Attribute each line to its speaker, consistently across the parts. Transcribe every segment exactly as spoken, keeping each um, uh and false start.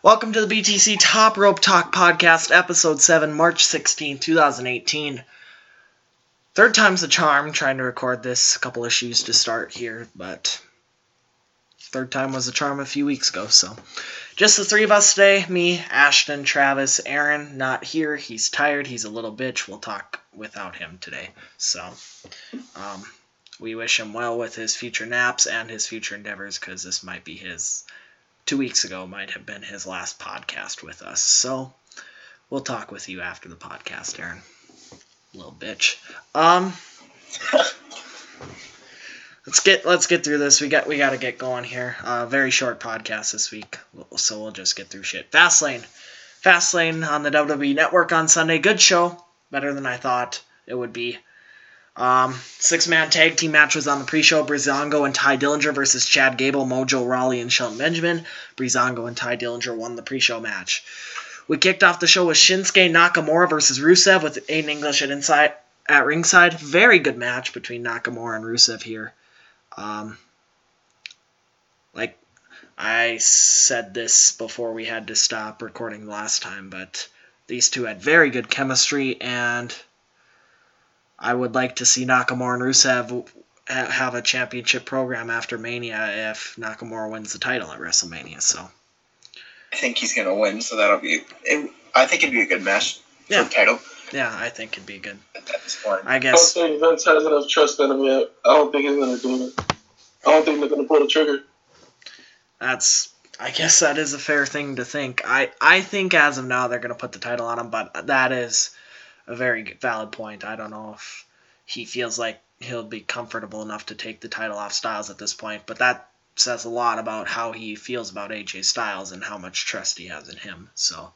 Speaker 1: Welcome to the B T C Top Rope Talk Podcast, Episode seven, March sixteenth, twenty eighteen. Third time's the charm, trying to record this. A couple issues to start here, but third time was the charm a few weeks ago, so. Just the three of us today, me, Ashton, Travis, Aaron, not here. He's tired, he's a little bitch. We'll talk without him today, so. Um, we wish him well with his future naps and his future endeavors, because this might be his... Two weeks ago might have been his last podcast with us. So, we'll talk with you after the podcast, Aaron. Little bitch. Um, let's get let's get through this. We got we got to get going here. Uh, very short podcast this week, so we'll just get through shit. Fastlane, Fastlane on the W W E Network on Sunday. Good show, better than I thought it would be. Um, six-man tag team match was on the pre-show. Breezango and Ty Dillinger versus Chad Gable, Mojo Rawley, and Shelton Benjamin. Breezango and Ty Dillinger won the pre-show match. We kicked off the show with Shinsuke Nakamura versus Rusev with Aiden English at inside at ringside. Very good match between Nakamura and Rusev here. Um, like I said this before we had to stop recording last time, but these two had very good chemistry, and I would like to see Nakamura and Rusev have a championship program after Mania if Nakamura wins the title at WrestleMania. So,
Speaker 2: I think he's gonna win, so that'll be. It, I think it'd be a good match for
Speaker 1: yeah.
Speaker 2: the title.
Speaker 1: Yeah, I think it'd be good.
Speaker 2: At this point,
Speaker 1: I guess.
Speaker 3: I don't think Vince has enough trust in him yet. I don't think he's gonna do it. I don't think they're gonna pull the trigger.
Speaker 1: That's. I guess that is a fair thing to think. I I think as of now they're gonna put the title on him, but that is a very valid point. I don't know if he feels like he'll be comfortable enough to take the title off Styles at this point, but that says a lot about how he feels about A J Styles and how much trust he has in him. So,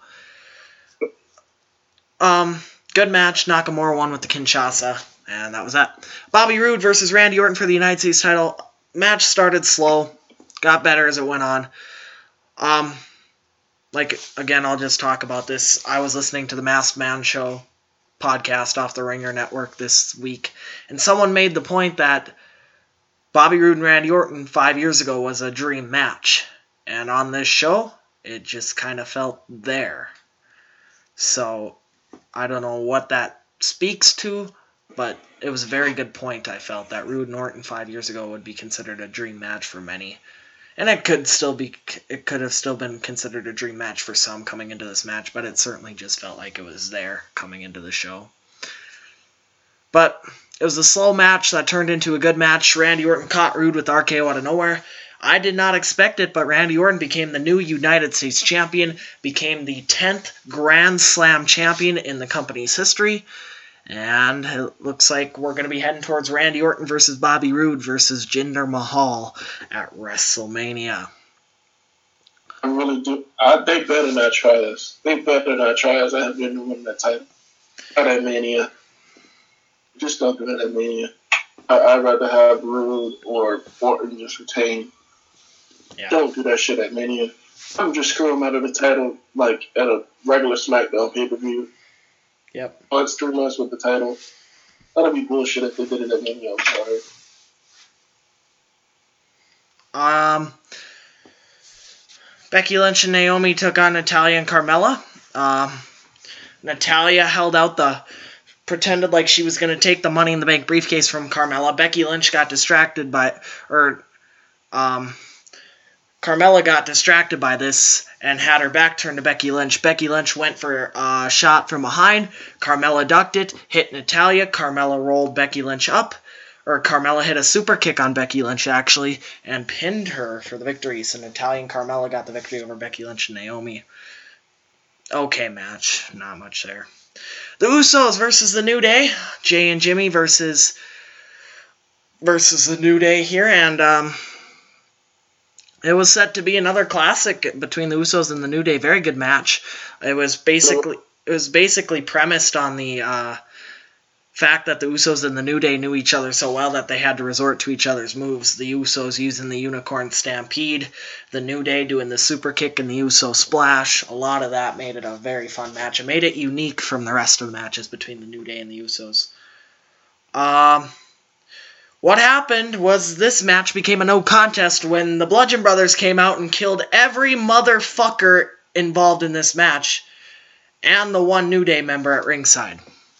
Speaker 1: um, good match. Nakamura won with the Kinshasa, and that was that. Bobby Roode versus Randy Orton for the United States title. Match started slow, got better as it went on. Um, like, again, I'll just talk about this. I was listening to the Masked Man show podcast off the Ringer Network this week, and someone made the point that Bobby Roode and Randy Orton five years ago was a dream match, and on this show, it just kind of felt there. So, I don't know what that speaks to, but it was a very good point. I felt that Roode and Orton five years ago would be considered a dream match for many. And it could still be, it could have still been considered a dream match for some coming into this match, but it certainly just felt like it was there coming into the show. But it was a slow match that turned into a good match. Randy Orton caught Roode with R K O out of nowhere. I did not expect it, but Randy Orton became the new United States champion, became the tenth Grand Slam champion in the company's history. And it looks like we're going to be heading towards Randy Orton versus Bobby Roode versus Jinder Mahal at WrestleMania.
Speaker 3: I really do. I, they better not try this. They better not try as I have been to win that title. At that Mania. Just don't do it at Mania. I, I'd rather have Roode or Orton just retain.
Speaker 1: Yeah.
Speaker 3: Don't do that shit at Mania. I'm just screw them out of the title like at a regular SmackDown pay-per-view.
Speaker 1: Yep.
Speaker 3: Oh, it's three months with the title. That'd be bullshit if they did it at Mania. I'm sorry.
Speaker 1: Um, Becky Lynch and Naomi took on Natalya and Carmella. Um, Natalya held out the, pretended like she was going to take the Money in the Bank briefcase from Carmella. Becky Lynch got distracted by, or, um, Carmella got distracted by this and had her back turned to Becky Lynch. Becky Lynch went for a shot from behind. Carmella ducked it, hit Natalya. Carmella rolled Becky Lynch up. Or Carmella hit a super kick on Becky Lynch, actually, and pinned her for the victory. So Natalya and Carmella got the victory over Becky Lynch and Naomi. Okay match. Not much there. The Usos versus the New Day. Jay and Jimmy versus, versus the New Day here. And, um... it was set to be another classic between the Usos and the New Day. Very good match. It was basically it was basically premised on the uh, fact that the Usos and the New Day knew each other so well that they had to resort to each other's moves. The Usos using the Unicorn Stampede, the New Day doing the super kick and the Uso splash. A lot of that made it a very fun match. It made it unique from the rest of the matches between the New Day and the Usos. Um... What happened was this match became a no contest when the Bludgeon Brothers came out and killed every motherfucker involved in this match, and the one New Day member at ringside.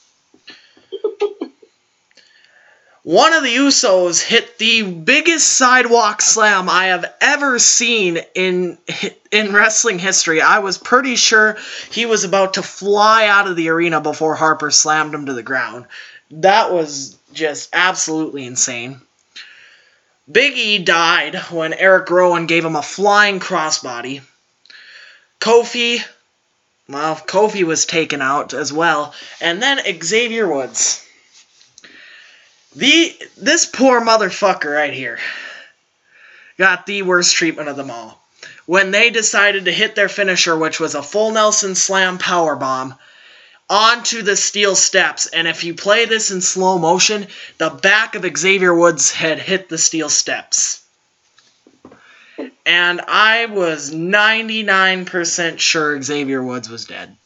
Speaker 1: One of the Usos hit the biggest sidewalk slam I have ever seen in in wrestling history. I was pretty sure he was about to fly out of the arena before Harper slammed him to the ground. That was just absolutely insane. Big E died when Eric Rowan gave him a flying crossbody. Kofi, well, Kofi was taken out as well. And then Xavier Woods. The This poor motherfucker right here got the worst treatment of them all. When they decided to hit their finisher, which was a full Nelson Slam powerbomb, onto the steel steps. And if you play this in slow motion, the back of Xavier Woods' head hit the steel steps. And I was ninety-nine percent sure Xavier Woods was dead.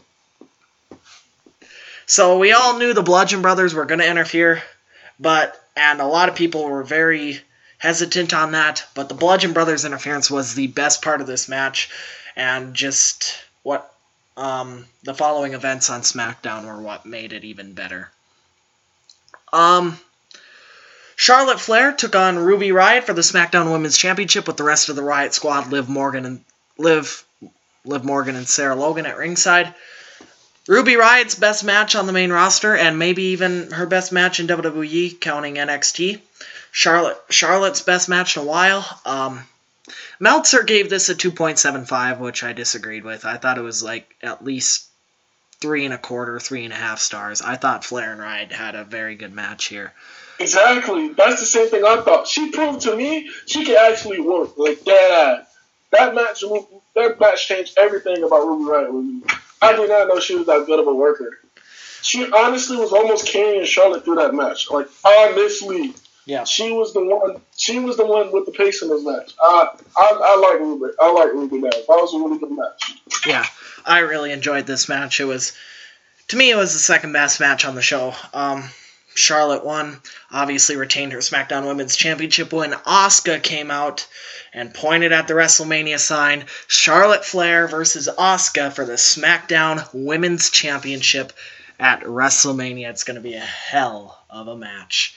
Speaker 1: So we all knew the Bludgeon Brothers were going to interfere. But, and a lot of people were very hesitant on that, but the Bludgeon Brothers interference was the best part of this match, and just what, um, the following events on SmackDown were what made it even better. Um, Charlotte Flair took on Ruby Riott for the SmackDown Women's Championship with the rest of the Riott Squad, Liv Morgan and Liv, Liv Morgan and Sarah Logan at ringside. Ruby Riott's best match on the main roster, and maybe even her best match in W W E, counting N X T. Charlotte Charlotte's best match in a while. Um, Meltzer gave this a two point seven five, which I disagreed with. I thought it was like at least three and a quarter, three and a half stars. I thought Flair and Riott had a very good match here.
Speaker 3: Exactly. That's the same thing I thought. She proved to me she can actually work. Like, dead ass. That match, that match changed everything about Ruby Riott with me. I did not know she was that good of a worker. She honestly was almost carrying Charlotte through that match. Like, honestly.
Speaker 1: Yeah.
Speaker 3: She was the one She was the one with the pace in this match. Uh, I, I like Ruby. I like Ruby now. That was a really good match.
Speaker 1: Yeah. I really enjoyed this match. It was, to me, it was the second best match on the show. Um, Charlotte won, obviously retained her SmackDown Women's Championship when Asuka came out and pointed at the WrestleMania sign. Charlotte Flair versus Asuka for the SmackDown Women's Championship at WrestleMania. It's going to be a hell of a match.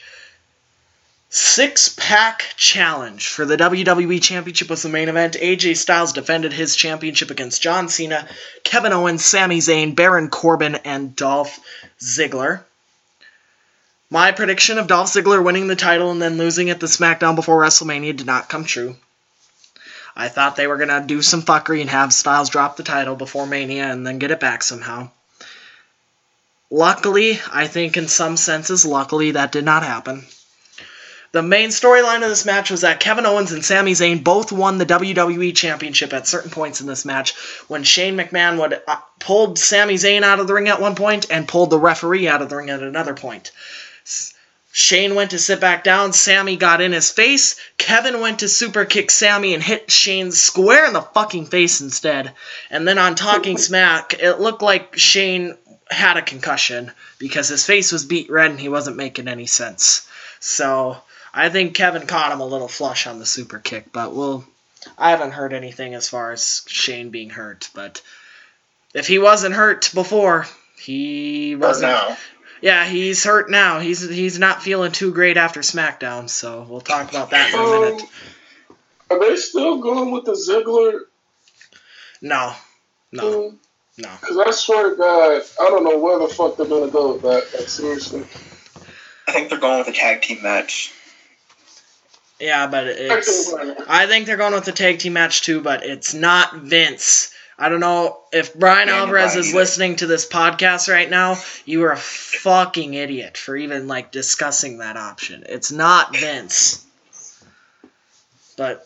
Speaker 1: Six-pack challenge for the W W E Championship was the main event. A J Styles defended his championship against John Cena, Kevin Owens, Sami Zayn, Baron Corbin, and Dolph Ziggler. My prediction of Dolph Ziggler winning the title and then losing at the SmackDown before WrestleMania did not come true. I thought they were going to do some fuckery and have Styles drop the title before Mania and then get it back somehow. Luckily, I think in some senses, luckily that did not happen. The main storyline of this match was that Kevin Owens and Sami Zayn both won the W W E Championship at certain points in this match when Shane McMahon would uh, pulled Sami Zayn out of the ring at one point and pulled the referee out of the ring at another point. Shane went to sit back down, Sami got in his face, Kevin went to super kick Sami and hit Shane square in the fucking face instead. And then on Talking Smack, it looked like Shane had a concussion because his face was beat red and he wasn't making any sense. So I think Kevin caught him a little flush on the super kick, but we'll, I haven't heard anything as far as Shane being hurt, but if he wasn't hurt before, he wasn't.
Speaker 2: Now.
Speaker 1: Yeah, he's hurt now. He's he's not feeling too great after SmackDown, so we'll talk about that in a
Speaker 3: um,
Speaker 1: minute.
Speaker 3: Are they still going with the Ziggler?
Speaker 1: No. No. No.
Speaker 3: Because I swear to God, I don't know where the fuck they're going to go with that. Like, seriously.
Speaker 2: I think they're going with a tag team match.
Speaker 1: Yeah, but it's... I think they're going with the tag team match too, but it's not Vince. I don't know if Brian
Speaker 2: Yeah,
Speaker 1: Alvarez
Speaker 2: Brian
Speaker 1: is
Speaker 2: either.
Speaker 1: listening to this podcast right now. You are a fucking idiot for even, like, discussing that option. It's not Vince. But,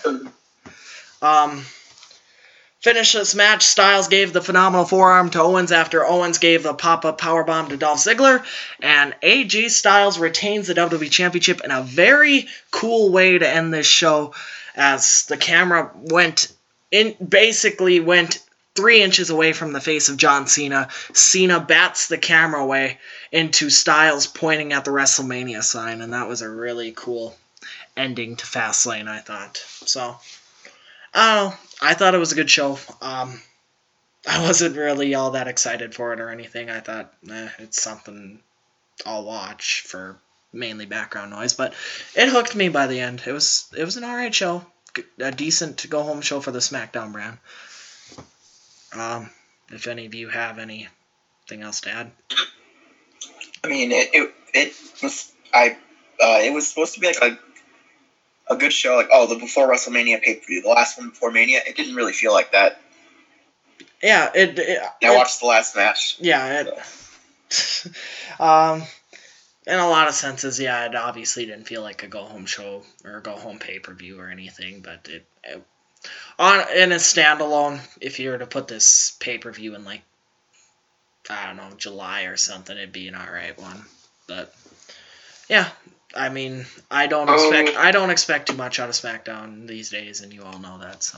Speaker 1: um... finish this match, Styles gave the phenomenal forearm to Owens after Owens gave the pop-up powerbomb to Dolph Ziggler, and A J Styles retains the W W E Championship in a very cool way to end this show, as the camera went in, basically went three inches away from the face of John Cena. Cena bats the camera away into Styles pointing at the WrestleMania sign, and that was a really cool ending to Fastlane, I thought. So... I don't know. I thought it was a good show. Um, I wasn't really all that excited for it or anything. I thought, eh, it's something I'll watch for mainly background noise, but it hooked me by the end. It was it was an alright show, a decent go home show for the SmackDown brand. Um, if any of you have anything else to add,
Speaker 2: I mean, it it, it was I uh, it was supposed to be like a a good show, like oh the before WrestleMania pay per view, the last one before Mania. It didn't really feel like that.
Speaker 1: Yeah, it. it
Speaker 2: I
Speaker 1: it,
Speaker 2: watched the last match.
Speaker 1: Yeah, it. um, in a lot of senses, yeah, it obviously didn't feel like a go home show or a go home pay per view or anything, but it, it on in a standalone. If you were to put this pay per view in like I don't know July or something, it'd be an alright one. But yeah, I mean, I don't expect um, I don't expect too much out of SmackDown these days, and you all know that. So.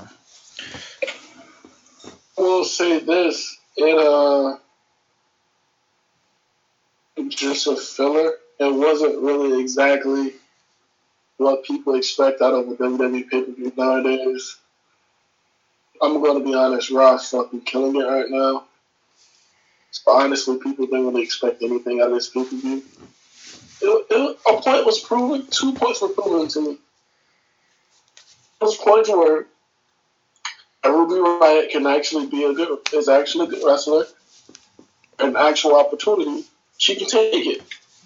Speaker 3: I will say this, it uh, just a filler. It wasn't really exactly what people expect out of a W W E pay-per-view nowadays. I'm going to be honest, Raw's fucking killing it right now. So honestly, people didn't really expect anything out of this pay-per-view. It, it, a point was proven, two points were proven to me. Those points were Ruby Riott can actually be a good, is actually a good wrestler. An actual opportunity, she can take it.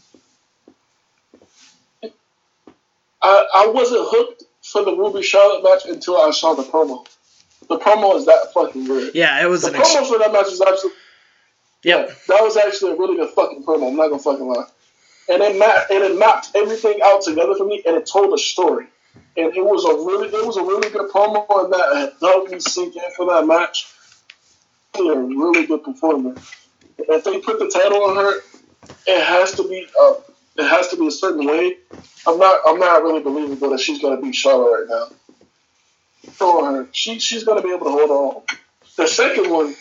Speaker 3: I I wasn't hooked for the Ruby Charlotte match until I saw the promo. The promo is that fucking good.
Speaker 1: Yeah, it was.
Speaker 3: The
Speaker 1: an
Speaker 3: promo
Speaker 1: ex-
Speaker 3: for that match was absolutely.
Speaker 1: Yep.
Speaker 3: Yeah, that was actually a really good fucking promo. I'm not gonna fucking lie. And it mapped, and it mapped everything out together for me, and it told a story. And it was a really, it was a really good promo, and that helped me sink in for that match. A really good performer. If they put the title on her, it has to be, uh, it has to be a certain way. I'm not, I'm not really believable that she's gonna beat Charlotte right now. Throw her, she, she's gonna be able to hold on. The second one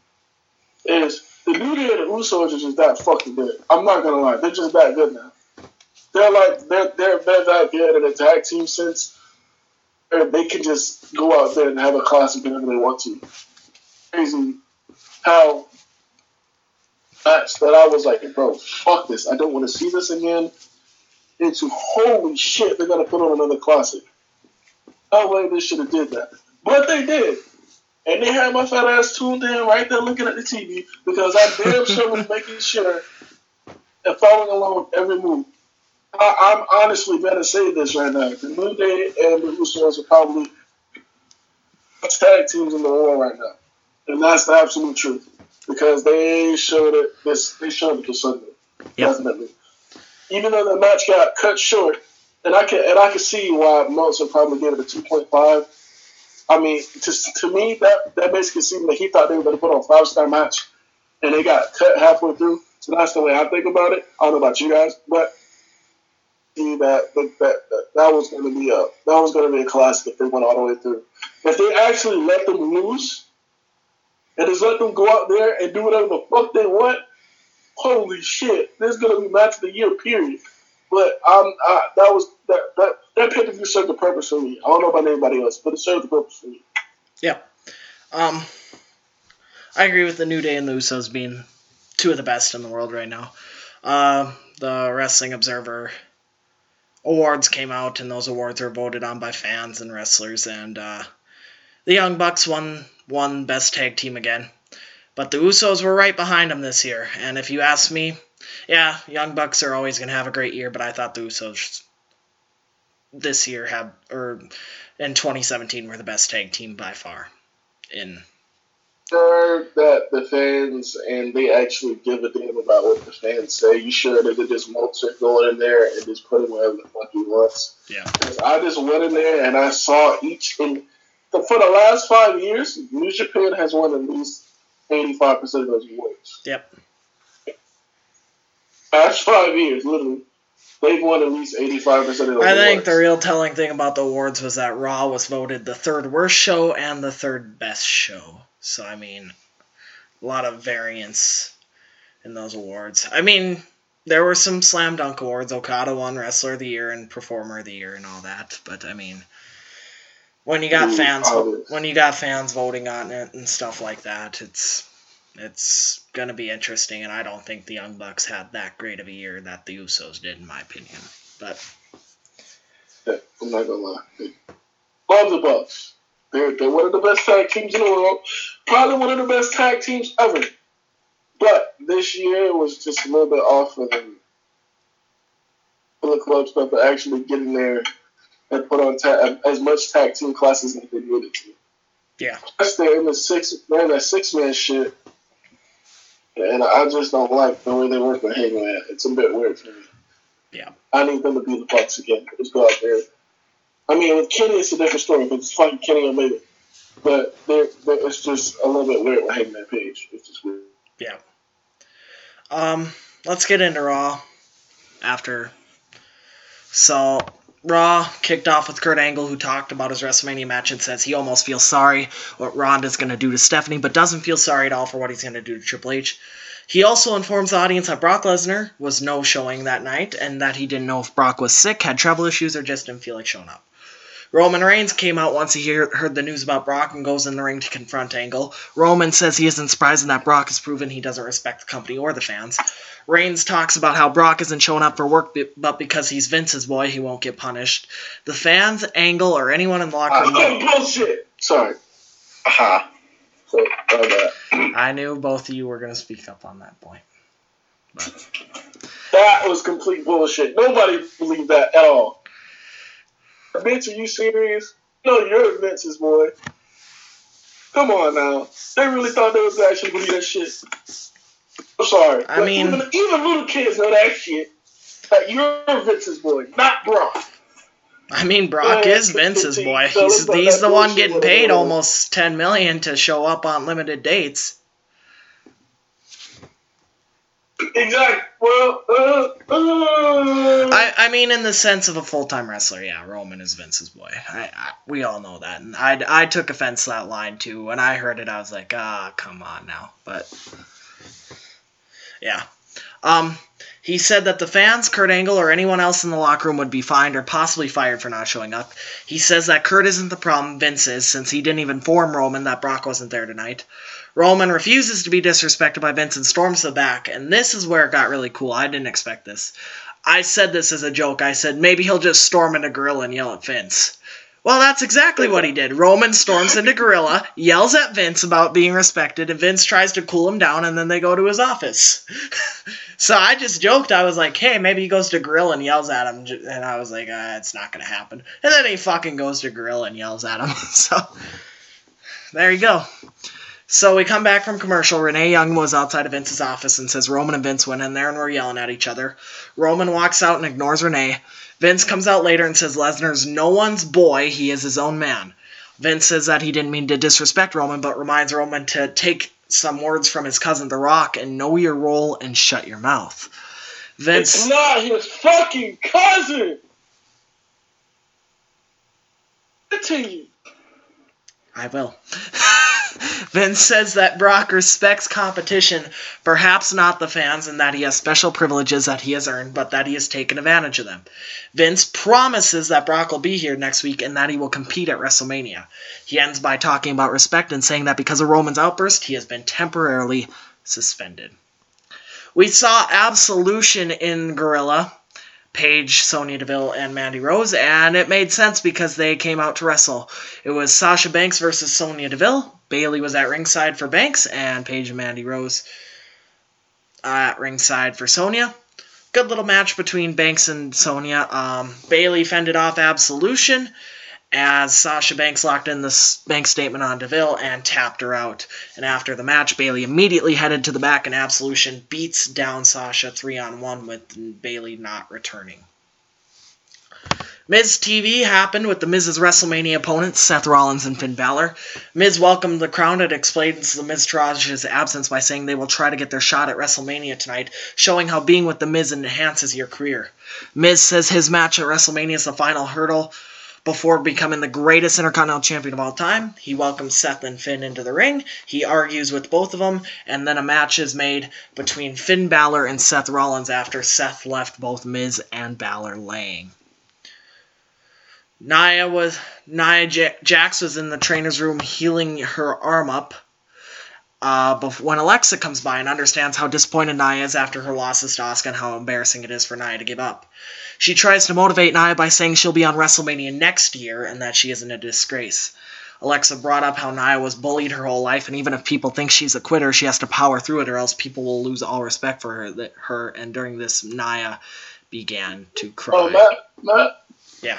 Speaker 3: is the New Day and the Usos are just that fucking good. I'm not gonna lie, they're just that good now. They're like they're they're, they're that good in a tag team sense. They can just go out there and have a classic whenever they want to. Crazy how match that I was like, bro, fuck this. I don't want to see this again. Into holy shit, they're gonna put on another classic. No way they should have did that, but they did. And they had my fat ass tuned in right there looking at the T V because I damn sure was making sure and following along with every move. I, I'm honestly going to say this right now. The New Day and the Usos are probably best tag teams in the world right now. And that's the absolute truth. Because they showed it this they showed it to Sunday. Yep. Definitely. Even though the match got cut short, and I can and I can see why Meltzer probably gave it a two point five. I mean, to, to me, that, that basically seemed like he thought they were going to put on a five-star match, and they got cut halfway through. So that's the way I think about it. I don't know about you guys, but see that that, that that was going to be a that was going to be a classic if they went all the way through. If they actually let them lose and just let them go out there and do whatever the fuck they want, holy shit, this is going to be match of the year, period. But um, I, that was that that that pay per view served the purpose for me. I don't know about anybody else, but it served the purpose for me.
Speaker 1: Yeah, um, I agree with the New Day and the Usos being two of the best in the world right now. Uh, the Wrestling Observer awards came out, and those awards were voted on by fans and wrestlers, and uh, the Young Bucks won won Best Tag Team again. But the Usos were right behind them this year, and if you ask me, yeah, Young Bucks are always going to have a great year, but I thought the Usos this year have, or in twenty seventeen, were the best tag team by far. In
Speaker 3: sure that the fans, and they actually give a damn about what the fans say. You sure that they just Mozart going in there and just put him wherever the fuck he wants?
Speaker 1: Yeah.
Speaker 3: Because I just went in there and I saw each, and for the last five years, New Japan has won at least eighty-five percent of those awards.
Speaker 1: Yep.
Speaker 3: Last five years, literally, they've won at least eighty-five percent of those
Speaker 1: I
Speaker 3: awards.
Speaker 1: think the real telling thing about the awards was that Raw was voted the third worst show and the third best show. So, I mean, a lot of variance in those awards. I mean, there were some slam dunk awards. Okada won Wrestler of the Year and Performer of the Year and all that. But, I mean, when you got
Speaker 3: Dude,
Speaker 1: fans
Speaker 3: obvious.
Speaker 1: when you got fans voting on it and stuff like that, it's it's gonna be interesting. And I don't think the Young Bucks had that great of a year that the Usos did, in my opinion. But
Speaker 3: Yeah, I'm not gonna lie. Love the Bucks. They're they're one of the best tag teams in the world. Probably one of the best tag teams ever. But this year was just a little bit off for them. For the clubs, but they're actually getting there and put on ta- as much tag team classes as they needed to.
Speaker 1: yeah,
Speaker 3: Plus, they're in the six, they're in that six man shit, and I just don't like the way they work with Hangman. It's a bit weird for me.
Speaker 1: yeah.
Speaker 3: I need them to be the Bucks again. Just go out there. I mean, with Kenny, it's a different story because it's fucking Kenny Omega. But they're, they're, it's just a little bit weird with Hangman Page. It's just weird.
Speaker 1: Yeah. Um, let's get into Raw after. So, Raw kicked off with Kurt Angle, who talked about his WrestleMania match and says he almost feels sorry what Ronda's going to do to Stephanie, but doesn't feel sorry at all for what he's going to do to Triple H. He also informs the audience that Brock Lesnar was no-showing that night, and that he didn't know if Brock was sick, had travel issues, or just didn't feel like showing up. Roman Reigns came out once he hear, heard the news about Brock and goes in the ring to confront Angle. Roman says he isn't surprised and that Brock has proven he doesn't respect the company or the fans. Reigns talks about how Brock isn't showing up for work, but because he's Vince's boy, he won't get punished. The fans, Angle, or anyone in the locker room...
Speaker 3: Oh, bullshit! Sorry.
Speaker 2: Aha.
Speaker 3: So, my bad.
Speaker 1: I knew both of you were going to speak up on that point. But
Speaker 3: That was complete bullshit. Nobody believed that at all. Vince, are you serious? No, you're Vince's boy. Come on now. They really thought they was actually believe that shit. I'm sorry.
Speaker 1: I
Speaker 3: but
Speaker 1: mean-
Speaker 3: even, even little kids know that shit. That you're Vince's boy, not Brock.
Speaker 1: I mean, Brock
Speaker 3: Yeah,
Speaker 1: is Vince's
Speaker 3: fifteen
Speaker 1: boy.
Speaker 3: fellas
Speaker 1: He's,
Speaker 3: about
Speaker 1: he's
Speaker 3: that
Speaker 1: the one
Speaker 3: bullshit
Speaker 1: getting
Speaker 3: with
Speaker 1: paid
Speaker 3: him.
Speaker 1: almost ten million dollars to show up on limited dates.
Speaker 3: Exactly. Well, uh, uh.
Speaker 1: I, I mean, in the sense of a full-time wrestler, yeah, Roman is Vince's boy. I, I we all know that. And I, I took offense to that line, too. When I heard it, I was like, ah, come on now. But, yeah. Um, he said that the fans, Kurt Angle, or anyone else in the locker room would be fined or possibly fired for not showing up. He says that Kurt isn't the problem, Vince is, since he didn't even inform Roman that Brock wasn't there tonight. Roman refuses to be disrespected by Vince and storms the back, and this is where it got really cool. I didn't expect this. I said this as a joke. I said maybe he'll just storm into Gorilla and yell at Vince. Well, that's exactly what he did. Roman storms into Gorilla, yells at Vince about being respected, and Vince tries to cool him down, and then they go to his office. So I just joked. I was like, hey, maybe he goes to Gorilla and yells at him, and I was like, uh, it's not going to happen. And then he fucking goes to Gorilla and yells at him. So there you go. So we come back from commercial. Renee Young was outside of Vince's office and says Roman and Vince went in there and were yelling at each other. Roman walks out and ignores Renee. Vince comes out later and says Lesnar's no one's boy. He is his own man. Vince says that he didn't mean to disrespect Roman, but reminds Roman to take some words from his cousin The Rock and know your role and shut your mouth. Vince...
Speaker 3: It's not his fucking cousin! Continue.
Speaker 1: I will. Vince says that Brock respects competition, perhaps not the fans, and that he has special privileges that he has earned, but that he has taken advantage of them. Vince promises that Brock will be here next week and that he will compete at WrestleMania. He ends by talking about respect and saying that because of Roman's outburst, he has been temporarily suspended. We saw Absolution in Gorilla, Paige, Sonya Deville, and Mandy Rose, and it made sense because they came out to wrestle. It was Sasha Banks versus Sonya Deville. Bayley was at ringside for Banks, and Paige and Mandy Rose at ringside for Sonya. Good little match between Banks and Sonya. Um, Bayley fended off Absolution as Sasha Banks locked in the bank statement on Deville and tapped her out. And after the match, Bayley immediately headed to the back, and Absolution beats down Sasha three on one with Bayley not returning. Miz T V happened with the Miz's WrestleMania opponents, Seth Rollins and Finn Balor. Miz welcomed the crowd and explains the Miztourage's absence by saying they will try to get their shot at WrestleMania tonight, showing how being with the Miz enhances your career. Miz says his match at WrestleMania is the final hurdle before becoming the greatest Intercontinental Champion of all time. He welcomes Seth and Finn into the ring. He argues with both of them, and then a match is made between Finn Balor and Seth Rollins after Seth left both Miz and Balor laying. Nia was Nia J- Jax was in the trainer's room healing her arm up. Uh, before, when Alexa comes by and understands how disappointed Nia is after her losses to Asuka and how embarrassing it is for Nia to give up. She tries to motivate Nia by saying she'll be on WrestleMania next year and that she isn't a disgrace. Alexa brought up how Nia was bullied her whole life, and even if people think she's a quitter, she has to power through it or else people will lose all respect for her. That her and during this, Nia began to cry.
Speaker 3: Oh, Matt, Matt?
Speaker 1: Yeah.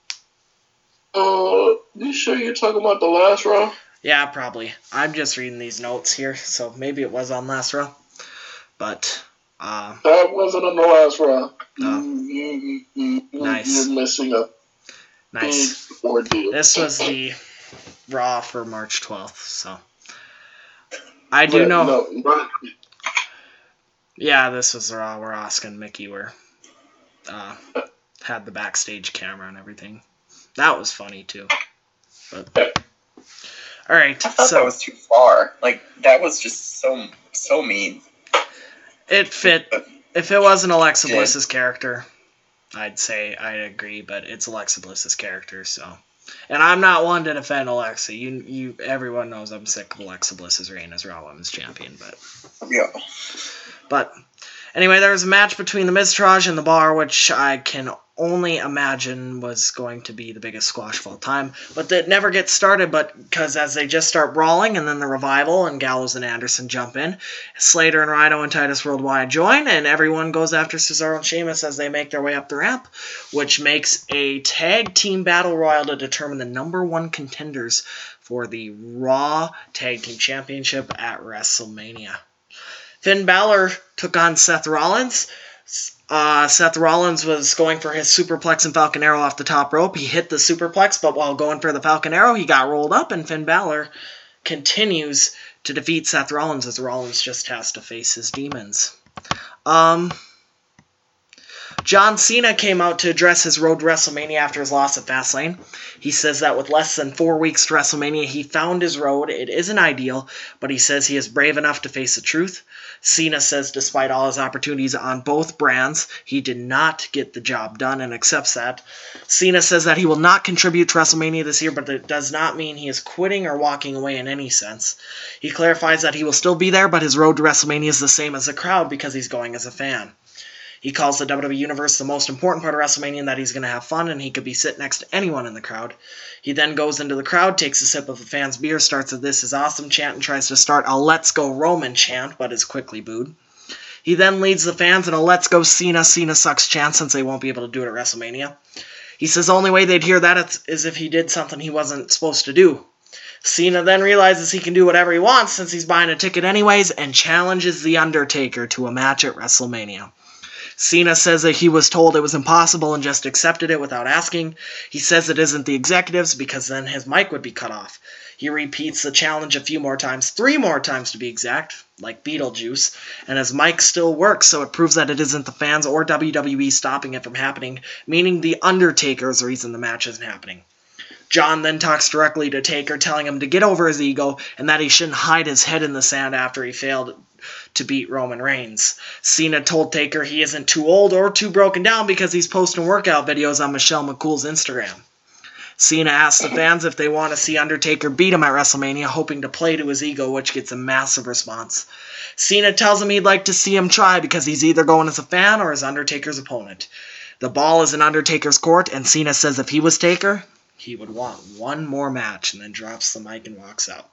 Speaker 3: Uh, you sure you're talking about the last Raw?
Speaker 1: Yeah, probably. I'm just reading these notes here, so maybe it was on last Raw. But, uh...
Speaker 3: that wasn't on the last Raw.
Speaker 1: Oh.
Speaker 3: You, you, you,
Speaker 1: Nice.
Speaker 3: You're missing a
Speaker 1: Nice.
Speaker 3: big ordeal.
Speaker 1: This was the Raw for March twelfth, so... I do
Speaker 3: But,
Speaker 1: know...
Speaker 3: No, but,
Speaker 1: Yeah, this was the Raw where Asuka and Mickey were... Uh, had the backstage camera and everything. That was funny, too. But... Alright,
Speaker 2: I thought
Speaker 1: so...
Speaker 2: that was too far. Like, that was just so so mean.
Speaker 1: It fit. If it wasn't Alexa
Speaker 2: Yeah.
Speaker 1: Bliss's character, I'd say I'd agree, but it's Alexa Bliss's character, so. And I'm not one to defend Alexa. You, you, everyone knows I'm sick of Alexa Bliss's reign as Raw Women's Champion, but.
Speaker 2: Yeah.
Speaker 1: But anyway, there was a match between the Miztourage and the Bar, which I can only imagine was going to be the biggest squash of all time. But that never gets started, but because as they just start brawling, and then the Revival and Gallows and Anderson jump in, Slater and Rhino and Titus Worldwide join, and everyone goes after Cesaro and Sheamus as they make their way up the ramp, which makes a tag team battle royal to determine the number one contenders for the Raw Tag Team Championship at WrestleMania. Finn Balor took on Seth Rollins. Uh, Seth Rollins was going for his superplex and Falcon Arrow off the top rope. He hit the superplex, but while going for the Falcon Arrow, he got rolled up, and Finn Balor continues to defeat Seth Rollins as Rollins just has to face his demons. Um... John Cena came out to address his road to WrestleMania after his loss at Fastlane. He says that with less than four weeks to WrestleMania, he found his road. It isn't ideal, but he says he is brave enough to face the truth. Cena says despite all his opportunities on both brands, he did not get the job done and accepts that. Cena says that he will not contribute to WrestleMania this year, but it does not mean he is quitting or walking away in any sense. He clarifies that he will still be there, but his road to WrestleMania is the same as the crowd because he's going as a fan. He calls the W W E Universe the most important part of WrestleMania and that he's going to have fun and he could be sit next to anyone in the crowd. He then goes into the crowd, takes a sip of the fans' beer, starts a This Is Awesome chant, and tries to start a Let's Go Roman chant, but is quickly booed. He then leads the fans in a Let's Go Cena, Cena Sucks chant since they won't be able to do it at WrestleMania. He says the only way they'd hear that is if he did something he wasn't supposed to do. Cena then realizes he can do whatever he wants since he's buying a ticket anyways and challenges The Undertaker to a match at WrestleMania. Cena says that he was told it was impossible and just accepted it without asking. He says it isn't the executives because then his mic would be cut off. He repeats the challenge a few more times, three more times to be exact, like Beetlejuice, and his mic still works, so it proves that it isn't the fans or W W E stopping it from happening, meaning The Undertaker is the reason the match isn't happening. John then talks directly to Taker, telling him to get over his ego and that he shouldn't hide his head in the sand after he failed to beat Roman Reigns. Cena told Taker he isn't too old or too broken down because he's posting workout videos on Michelle McCool's Instagram. Cena asks the fans if they want to see Undertaker beat him at WrestleMania, hoping to play to his ego, which gets a massive response. Cena tells him he'd like to see him try because he's either going as a fan or as Undertaker's opponent. The ball is in Undertaker's court, and Cena says if he was Taker, he would want one more match, and then drops the mic and walks out.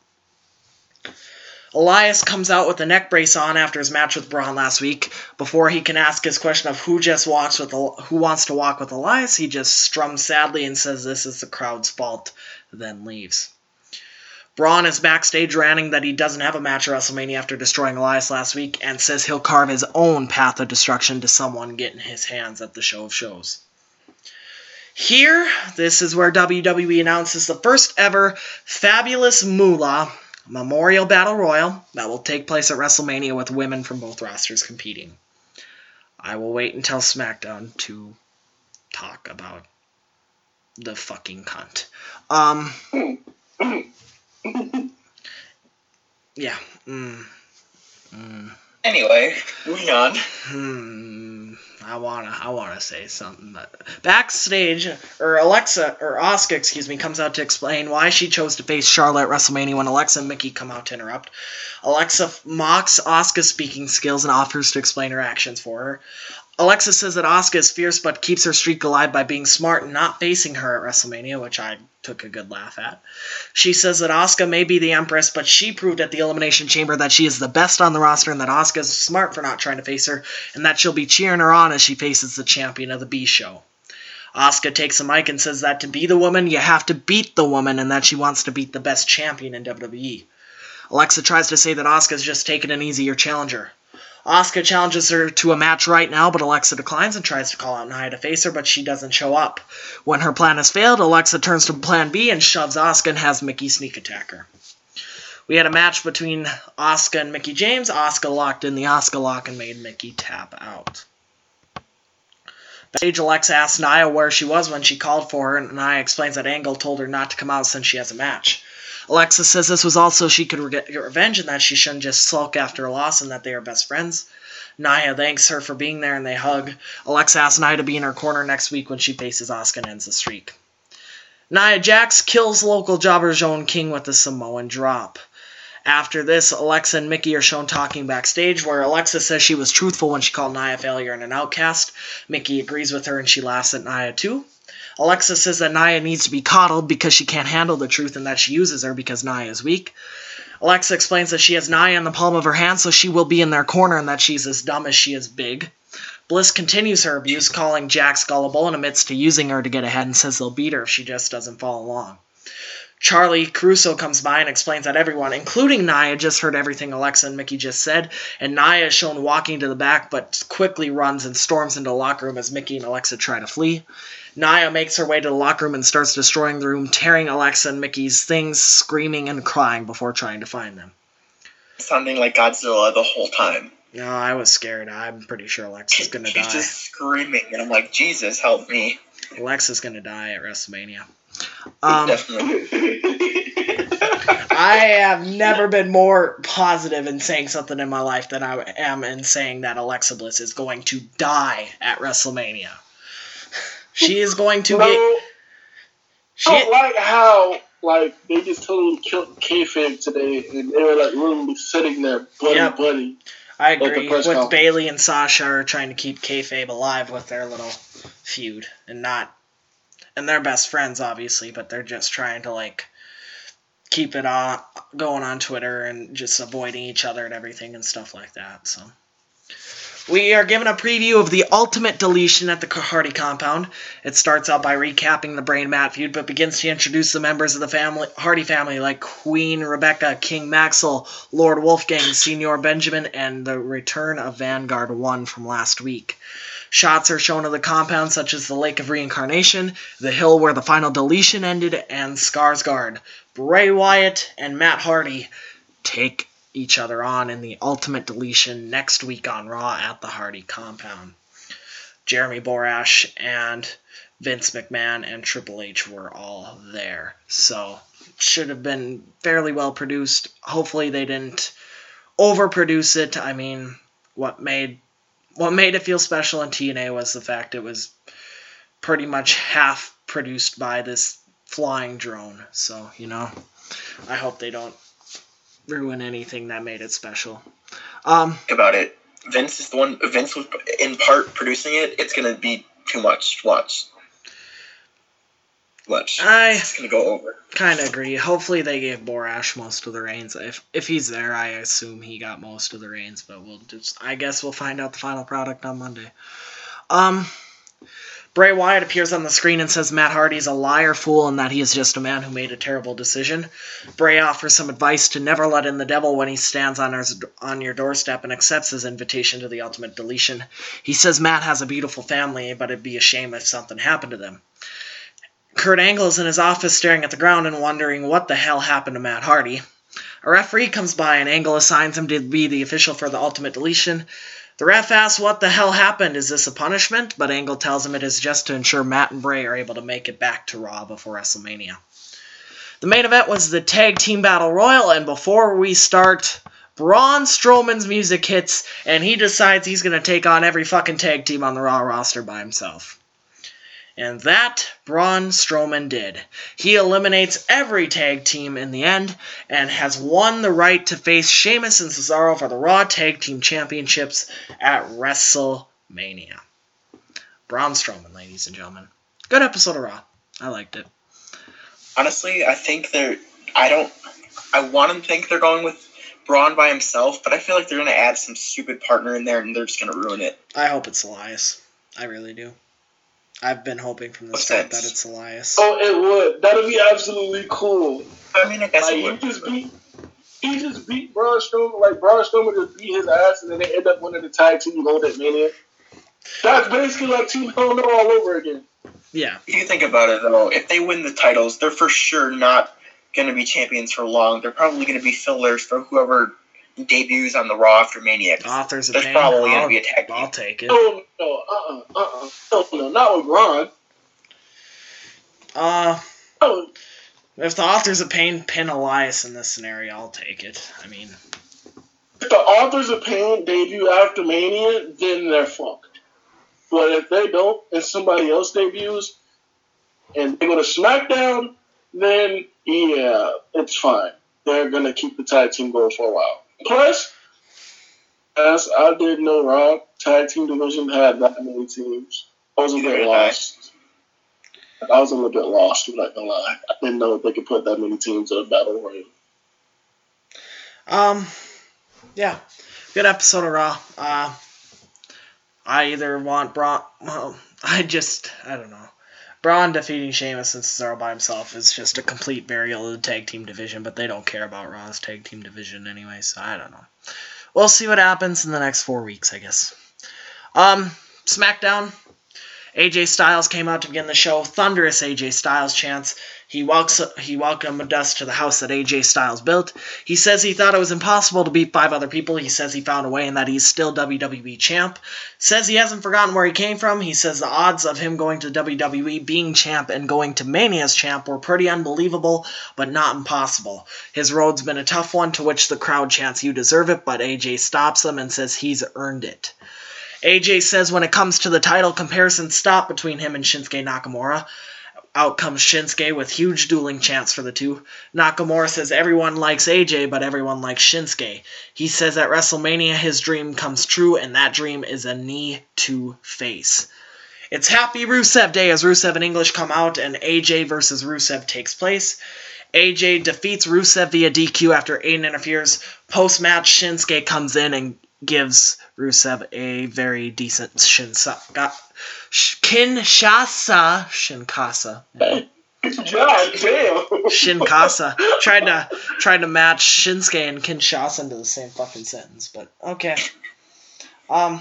Speaker 1: Elias comes out with a neck brace on after his match with Braun last week. Before he can ask his question of who just walks with who wants to walk with Elias, he just strums sadly and says this is the crowd's fault, then leaves. Braun is backstage ranting that he doesn't have a match at WrestleMania after destroying Elias last week and says he'll carve his own path of destruction to someone getting his hands at the show of shows. Here, this is where W W E announces the first ever Fabulous Moolah Memorial Battle Royal that will take place at WrestleMania with women from both rosters competing. I will wait until SmackDown to talk about the fucking cunt. Um, yeah. Mm, mm,
Speaker 2: Anyway, moving on.
Speaker 1: hmm, I wanna, I wanna say something. But backstage, or Alexa, or Asuka, excuse me, comes out to explain why she chose to face Charlotte at WrestleMania when Alexa and Mickey come out to interrupt. Alexa mocks Asuka's speaking skills and offers to explain her actions for her. Alexa says that Asuka is fierce but keeps her streak alive by being smart and not facing her at WrestleMania, which I took a good laugh at. She says that Asuka may be the Empress, but she proved at the Elimination Chamber that she is the best on the roster and that Asuka is smart for not trying to face her, and that she'll be cheering her on as she faces the champion of the B-Show. Asuka takes the mic and says that to be the woman, you have to beat the woman, and that she wants to beat the best champion in W W E. Alexa tries to say that Asuka's just taken an easier challenger. Asuka challenges her to a match right now, but Alexa declines and tries to call out Nia to face her, but she doesn't show up. When her plan has failed, Alexa turns to plan B and shoves Asuka and has Mickey sneak attack her. We had a match between Asuka and Mickie James. Asuka locked in the Asuka lock and made Mickey tap out. Backstage, Alexa asks Nia where she was when she called for her, and Nia explains that Angle told her not to come out since she has a match. Alexa says this was also so she could get revenge and that she shouldn't just sulk after a loss and that they are best friends. Nia thanks her for being there and they hug. Alexa asks Nia to be in her corner next week when she faces Asuka and ends the streak. Nia Jax kills local jobber Joan King with a Samoan drop. After this, Alexa and Mickey are shown talking backstage, where Alexa says she was truthful when she called Nia a failure and an outcast. Mickey agrees with her and she laughs at Nia too. Alexa says that Nia needs to be coddled because she can't handle the truth and that she uses her because Nia is weak. Alexa explains that she has Nia in the palm of her hand, so she will be in their corner and that she's as dumb as she is big. Bliss continues her abuse, calling Jax gullible and admits to using her to get ahead and says they'll beat her if she just doesn't follow along. Charlie Caruso comes by and explains that everyone, including Nia, just heard everything Alexa and Mickey just said, and Nia is shown walking to the back but quickly runs and storms into the locker room as Mickey and Alexa try to flee. Nia makes her way to the locker room and starts destroying the room, tearing Alexa and Mickey's things, screaming and crying before trying to find them.
Speaker 2: Sounding like Godzilla the whole time.
Speaker 1: No, I was scared. I'm pretty sure Alexa's gonna
Speaker 2: She's
Speaker 1: die.
Speaker 2: just screaming, and I'm like, Jesus, help me.
Speaker 1: Alexa's gonna die at WrestleMania. Um,
Speaker 2: Definitely.
Speaker 1: I have never been more positive in saying something in my life than I am in saying that Alexa Bliss is going to die at WrestleMania. She is going to
Speaker 3: no,
Speaker 1: be. She,
Speaker 3: I don't like how like they just totally killed kayfabe today, and they were like literally sitting there, buddy,
Speaker 1: Yep.
Speaker 3: buddy.
Speaker 1: I
Speaker 3: at the
Speaker 1: agree
Speaker 3: press
Speaker 1: with
Speaker 3: conference.
Speaker 1: Bayley and Sasha are trying to keep kayfabe alive with their little feud, and not, and they're best friends obviously, but they're just trying to like keep it on going on Twitter and just avoiding each other and everything and stuff like that. So. We are given a preview of the Ultimate Deletion at the Hardy compound. It starts out by recapping the Brain Matt feud, but begins to introduce the members of the family, Hardy family like Queen Rebecca, King Maxwell, Lord Wolfgang, Senior Benjamin, and the return of Vanguard one from last week. Shots are shown of the compound, such as the Lake of Reincarnation, the hill where the final deletion ended, and Skarsgård. Bray Wyatt and Matt Hardy take each other on in the Ultimate Deletion next week on Raw at the Hardy compound. Jeremy Borash and Vince McMahon and Triple H were all there. So it should have been fairly well produced. Hopefully they didn't overproduce it. I mean, what made what made it feel special in T N A was the fact it was pretty much half produced by this flying drone. So, you know, I hope they don't ruin anything that made it special. Um,
Speaker 2: Think about it. Vince is the one. Vince was in part producing it. It's gonna be too much. Watch. Watch.
Speaker 1: I
Speaker 2: It's gonna go over.
Speaker 1: kind of agree. Hopefully they gave Borash most of the reins. If if he's there, I assume he got most of the reins. But we'll just. I guess we'll find out the final product on Monday. Um. Bray Wyatt appears on the screen and says Matt Hardy is a liar, fool, and that he is just a man who made a terrible decision. Bray offers some advice to never let in the devil when he stands on, his, on your doorstep and accepts his invitation to the Ultimate Deletion. He says Matt has a beautiful family, but it'd be a shame if something happened to them. Kurt Angle is in his office staring at the ground and wondering what the hell happened to Matt Hardy. A referee comes by and Angle assigns him to be the official for the Ultimate Deletion. The ref asks what the hell happened, is this a punishment? But Angle tells him it is just to ensure Matt and Bray are able to make it back to Raw before WrestleMania. The main event was the Tag Team Battle Royal, and before we start Braun Strowman's music hits, and he decides he's going to take on every fucking tag team on the Raw roster by himself. And that Braun Strowman did. He eliminates every tag team in the end, and has won the right to face Sheamus and Cesaro for the Raw Tag Team Championships at WrestleMania. Braun Strowman, ladies and gentlemen. Good episode of Raw. I liked it.
Speaker 2: Honestly, I think they're... I don't... I want to think they're going with Braun by himself, but I feel like they're going to add some stupid partner in there, and they're just going to ruin it.
Speaker 1: I hope it's Elias. I really do. I've been hoping from the
Speaker 2: What's
Speaker 1: start
Speaker 2: that?
Speaker 1: that it's Elias.
Speaker 3: Oh, it would. That'd be absolutely cool.
Speaker 2: I mean, I guess
Speaker 3: Like,
Speaker 2: it
Speaker 3: he
Speaker 2: would.
Speaker 3: just beat, he just beat Braun Strowman. Like Braun Strowman just beat his ass, and then they end up winning the tag team gold at Mania. That's basically like Team Hell No all over again.
Speaker 1: Yeah.
Speaker 2: If you think about it, though, if they win the titles, they're for sure not going to be champions for long. They're probably going to be fillers for whoever debuts on the Raw after Mania.
Speaker 1: Authors of
Speaker 2: There's
Speaker 1: pain.
Speaker 2: probably going
Speaker 1: I'll,
Speaker 2: to be a tag team.
Speaker 1: I'll take it.
Speaker 3: Oh no, uh, uh-uh, uh, uh, no, no, not with Braun.
Speaker 1: Uh,
Speaker 3: Oh,
Speaker 1: if the Authors of Pain pin Elias in this scenario, I'll take it. I mean,
Speaker 3: if the Authors of Pain debut after Mania, then they're fucked. But if they don't, and somebody else debuts, and they go to SmackDown, then yeah, it's fine. They're gonna keep the tag team going for a while. Plus, as I didn't know Raw tag team division had that many teams. I was a
Speaker 2: Neither
Speaker 3: bit
Speaker 2: did I.
Speaker 3: lost. I was a little bit lost, I'm not gonna lie. I didn't know if they could put that many teams in a battle royal.
Speaker 1: um, yeah. Good episode of Raw. Uh, I either want Braun... Well, I just... I don't know. Braun defeating Sheamus and Cesaro by himself is just a complete burial of the tag team division, but they don't care about Raw's tag team division anyway, so I don't know. We'll see what happens in the next four weeks, I guess. Um, SmackDown. A J Styles came out to begin the show. Thunderous A J Styles chants. He, welks, he welcomed us to the house that A J Styles built. He says he thought it was impossible to beat five other people. He says he found a way and that he's still W W E champ. Says he hasn't forgotten where he came from. He says the odds of him going to W W E, being champ, and going to Mania as champ were pretty unbelievable, but not impossible. His road's been a tough one, to which the crowd chants, "You deserve it," but A J stops him and says he's earned it. A J says when it comes to the title, comparisons stop between him and Shinsuke Nakamura. Out comes Shinsuke with huge dueling chants for the two. Nakamura says everyone likes A J, but everyone likes Shinsuke. He says at WrestleMania his dream comes true, and that dream is a knee to face. It's Happy Rusev Day as Rusev and English come out, and A J versus Rusev takes place. A J defeats Rusev via D Q after Aiden interferes. Post-match, Shinsuke comes in and gives Rusev a very decent Shinsa- Kinshasa. Shinkasa.
Speaker 3: God damn.
Speaker 1: Shinkasa. Tried to tried to match Shinsuke and Kinshasa into the same fucking sentence, but okay. Um.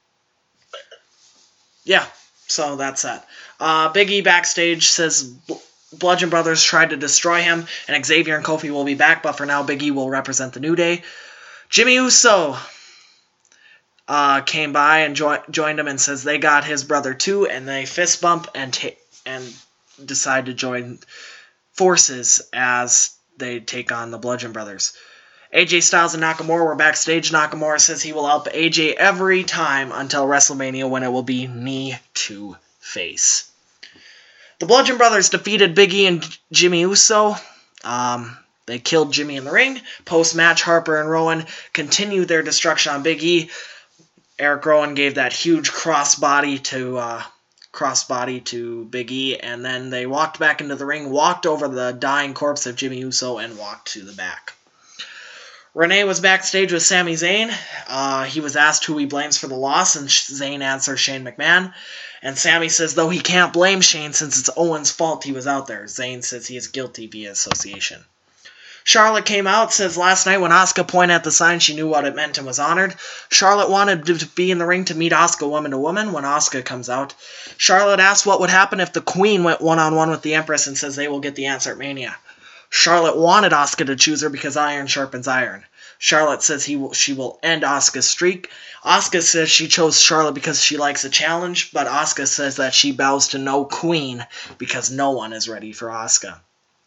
Speaker 1: Yeah, so that's that. Uh, Big E backstage says Bl- Bludgeon Brothers tried to destroy him, and Xavier and Kofi will be back, but for now Big E will represent the New Day. Jimmy Uso uh, came by and jo- joined him and says they got his brother too, and they fist bump and ta- and decide to join forces as they take on the Bludgeon Brothers. A J Styles and Nakamura were backstage. Nakamura says he will help A J every time until WrestleMania, when it will be knee to face. The Bludgeon Brothers defeated Big E and Jimmy Uso. Um... They killed Jimmy in the ring. Post-match, Harper and Rowan continued their destruction on Big E. Eric Rowan gave that huge crossbody to uh, crossbody to Big E, and then they walked back into the ring, walked over the dying corpse of Jimmy Uso, and walked to the back. Renee was backstage with Sami Zayn. Uh, he was asked who he blames for the loss, and Zayn answers Shane McMahon. And Sami says, though he can't blame Shane since it's Owen's fault he was out there. Zayn says he is guilty via association. Charlotte came out, says last night when Asuka pointed at the sign, she knew what it meant and was honored. Charlotte wanted to be in the ring to meet Asuka woman to woman when Asuka comes out. Charlotte asks what would happen if the Queen went one-on-one with the Empress and says they will get the answer at Mania. Charlotte wanted Asuka to choose her because iron sharpens iron. Charlotte says he will, she will end Asuka's streak. Asuka says she chose Charlotte because she likes a challenge, but Asuka says that she bows to no queen because no one is ready for Asuka.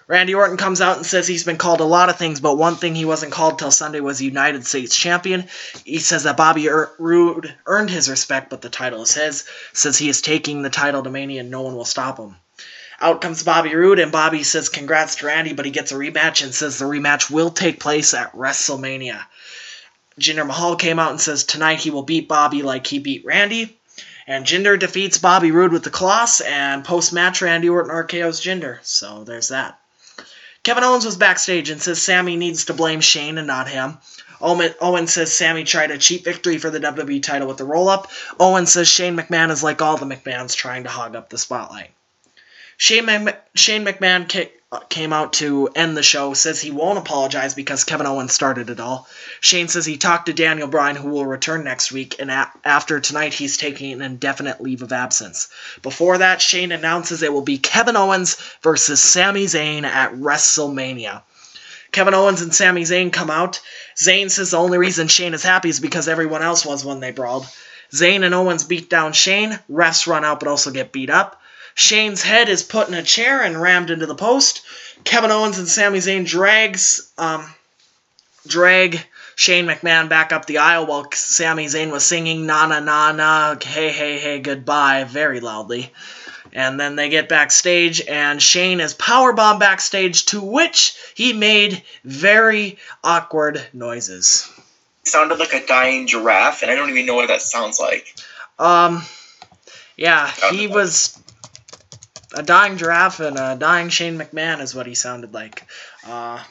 Speaker 1: Randy Orton comes out and says he's been called a lot of things, but one thing he wasn't called till Sunday was United States Champion. He says that Bobby Roode earned his respect, but the title is his. Says he is taking the title to Mania and no one will stop him. Out comes Bobby Roode, and Bobby says congrats to Randy, but he gets a rematch and says the rematch will take place at WrestleMania. Jinder Mahal came out and says tonight he will beat Bobby like he beat Randy. And Jinder defeats Bobby Roode with the Colossus, and post-match Randy Orton R K Os Jinder. So there's that. Kevin Owens was backstage and says Sammy needs to blame Shane and not him. Owen says Sammy tried a cheap victory for the W W E title with the roll-up. Owen says Shane McMahon is like all the McMahons trying to hog up the spotlight. Shane, Mc- Shane McMahon kick- came out to end the show, says he won't apologize because Kevin Owens started it all. Shane says he talked to Daniel Bryan, who will return next week, and a- after tonight he's taking an indefinite leave of absence. Before that, Shane announces it will be Kevin Owens versus Sami Zayn at WrestleMania. Kevin Owens and Sami Zayn come out. Zayn says the only reason Shane is happy is because everyone else was when they brawled. Zayn and Owens beat down Shane. Refs run out but also get beat up. Shane's head is put in a chair and rammed into the post. Kevin Owens and Sami Zayn drags, um, drag Shane McMahon back up the aisle while Sami Zayn was singing na na na na, hey hey hey goodbye very loudly. And then they get backstage and Shane is powerbombed backstage, to which he made very awkward noises.
Speaker 2: It sounded like a dying giraffe, and I don't even know what that sounds like.
Speaker 1: Um, yeah, he was... A dying giraffe and a dying Shane McMahon is what he sounded like. Uh,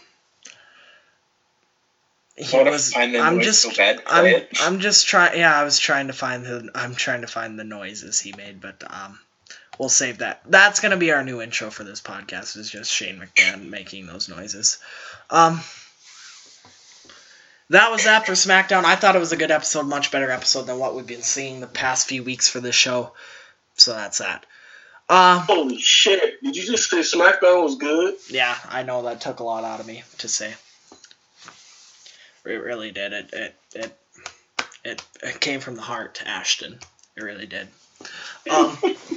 Speaker 1: he
Speaker 2: what
Speaker 1: was.
Speaker 2: I'm just.
Speaker 1: So
Speaker 2: bad
Speaker 1: I'm. I'm just trying. Yeah, I was trying to find the. I'm trying to find the noises he made, but um, we'll save that. That's gonna be our new intro for this podcast. Is just Shane McMahon making those noises. Um. That was that for SmackDown. I thought it was a good episode, much better episode than what we've been seeing the past few weeks for this show. So that's that. Uh,
Speaker 3: Holy shit. Did you just say SmackDown was good?
Speaker 1: Yeah, I know that took a lot out of me to say. It really did. It it it it, it came from the heart, Ashton. It really did. Um,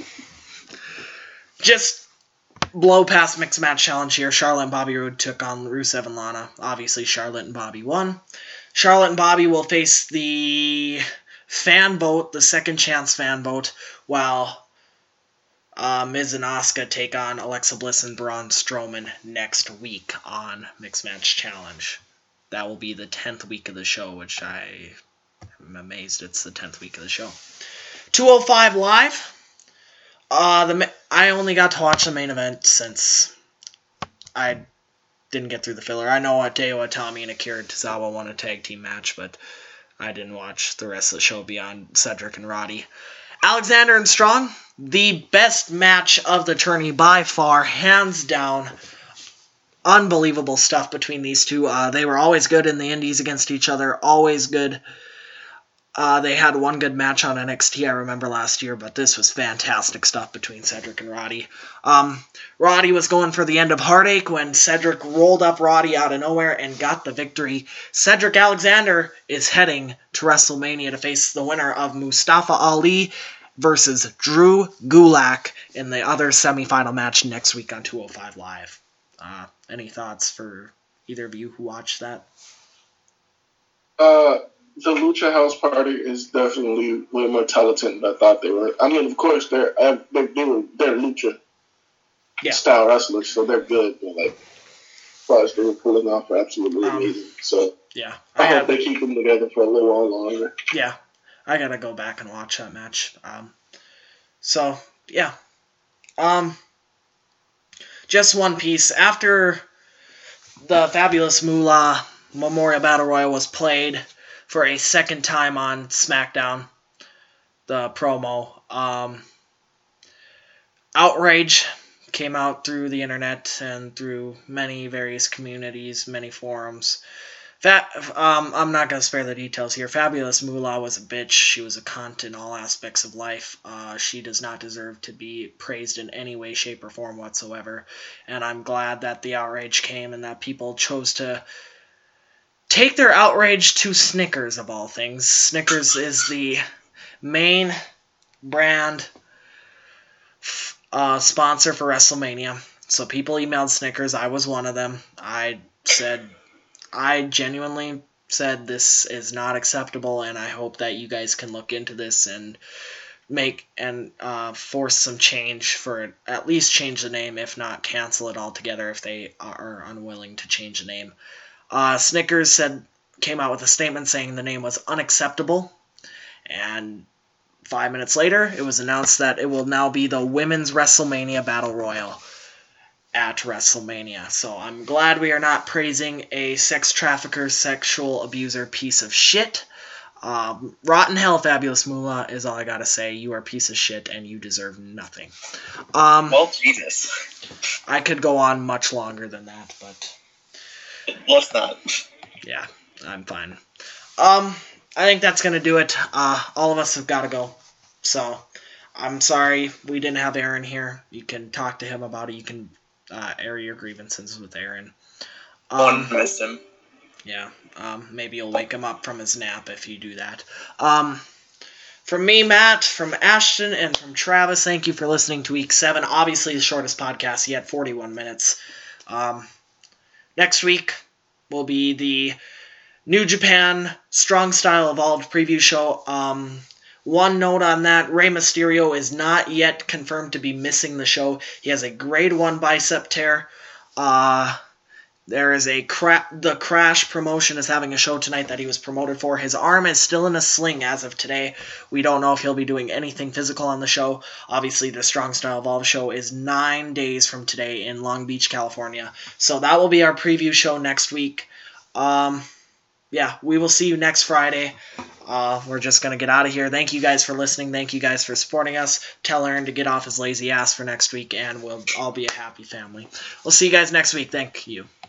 Speaker 1: just blow past mixed match challenge here. Charlotte and Bobby Roode took on Rusev and Lana. Obviously, Charlotte and Bobby won. Charlotte and Bobby will face the fan vote, the second chance fan vote, while Uh, Miz and Asuka take on Alexa Bliss and Braun Strowman next week on Mixed Match Challenge. That will be the tenth week of the show, which I am amazed it's the tenth week of the show. two oh five Live. Uh, the I only got to watch the main event since I didn't get through the filler. I know Hideo Itami and Akira Tozawa won a tag team match, but I didn't watch the rest of the show beyond Cedric and Roddy. Alexander and Strong, the best match of the tourney by far, hands down. Unbelievable stuff between these two. Uh, they were always good in the indies against each other, always good. Uh, they had one good match on N X T, I remember last year, but this was fantastic stuff between Cedric and Roddy. Um, Roddy was going for the end of Heartache when Cedric rolled up Roddy out of nowhere and got the victory. Cedric Alexander is heading to WrestleMania to face the winner of Mustafa Ali versus Drew Gulak in the other semifinal match next week on two oh five Live. Uh, any thoughts for either of you who watched that?
Speaker 3: Uh... The Lucha House Party is definitely way more talented than I thought they were. I mean, of course, they're they're they're, they're Lucha
Speaker 1: yeah.
Speaker 3: style wrestlers, so they're good. But like, as far as they were pulling off, are absolutely um, amazing. So
Speaker 1: yeah,
Speaker 3: I, I
Speaker 1: hope
Speaker 3: gotta, they keep them together for a little while longer.
Speaker 1: Yeah, I gotta go back and watch that match. Um, so yeah, um, just one piece after the Fabulous Moolah Memorial Battle Royal was played for a second time on SmackDown, the promo. Um, outrage came out through the internet and through many various communities, many forums. Fa- um, I'm not going to spare the details here. Fabulous Moolah was a bitch. She was a cunt in all aspects of life. Uh, she does not deserve to be praised in any way, shape, or form whatsoever. And I'm glad that the outrage came and that people chose to take their outrage to Snickers, of all things. Snickers is the main brand uh, sponsor for WrestleMania. so people emailed Snickers. I was one of them. I said, I genuinely said this is not acceptable, and I hope that you guys can look into this and make and uh, force some change for it. At least change the name, if not cancel it altogether if they are unwilling to change the name. Uh, Snickers said came out with a statement saying the name was unacceptable, and five minutes later it was announced that it will now be the Women's WrestleMania Battle Royal at WrestleMania. So I'm glad we are not praising a sex trafficker, sexual abuser piece of shit. Um, rotten hell, Fabulous Moolah, is all I gotta say. You are a piece of shit and you deserve nothing. Um,
Speaker 2: well, Jesus.
Speaker 1: I could go on much longer than that, but
Speaker 2: let's not.
Speaker 1: Yeah, I'm fine. Um, I think that's gonna do it. Uh, all of us have gotta go. So, I'm sorry we didn't have Aaron here. You can talk to him about it. You can uh, air your grievances with Aaron. Um,
Speaker 2: One missed him.
Speaker 1: Yeah, um, maybe you'll wake him up from his nap if you do that. Um, from me, Matt, from Ashton, and from Travis, thank you for listening to Week seven. Obviously the shortest podcast yet, forty-one minutes. Um, next week will be the New Japan Strong Style Evolved preview show. Um, one note on that, Rey Mysterio is not yet confirmed to be missing the show. He has a grade one bicep tear. Uh... There is a cra- the Crash promotion is having a show tonight that he was promoted for. His arm is still in a sling as of today. We don't know if he'll be doing anything physical on the show. Obviously, the Strong Style Evolve show is nine days from today in Long Beach, California. So that will be our preview show next week. Um, yeah, we will see you next Friday. Uh, we're just going to get out of here. Thank you guys for listening. Thank you guys for supporting us. Tell Aaron to get off his lazy ass for next week, and we'll all be a happy family. We'll see you guys next week. Thank you.